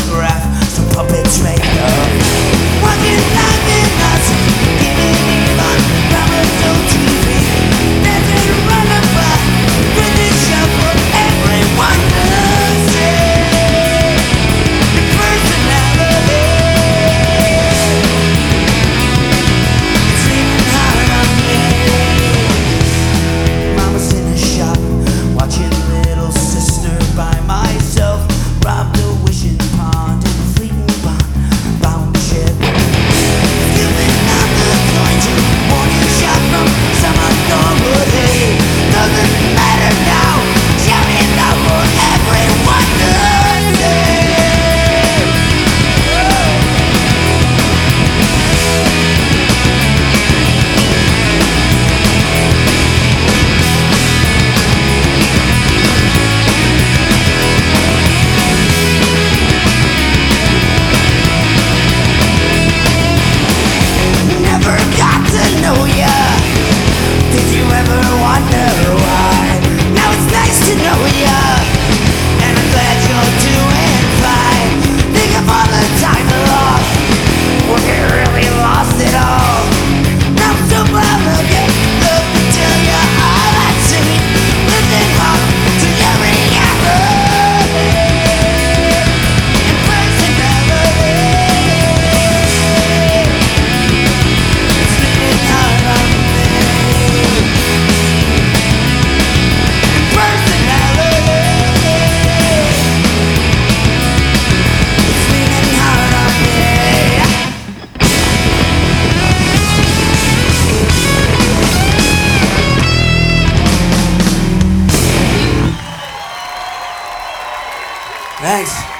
photograph, some puppets made of. Watching life in us, giving even Ramazo TV. Dancing around the bar, with this show for everyone to see. Personality, it's leaning hard on me. Mama's in a shop, watching little sister by myself. Robbed a wishing pond in a fleeting bound ship. Skipping out the joint, morning shot from some authority. Doesn't matter now, shouting out for everyone to see. Never got to know ya. Did you ever wonder why? Now it's nice to know ya, and I'm glad you're doing fine. Think of all the time lost, when you really lost it all. Now I'm so proud of you. Look to tell you all I've seen. Listen up to your reality and personality. It's leaning hard on me. Personality, it's leaning hard on me. Thanks.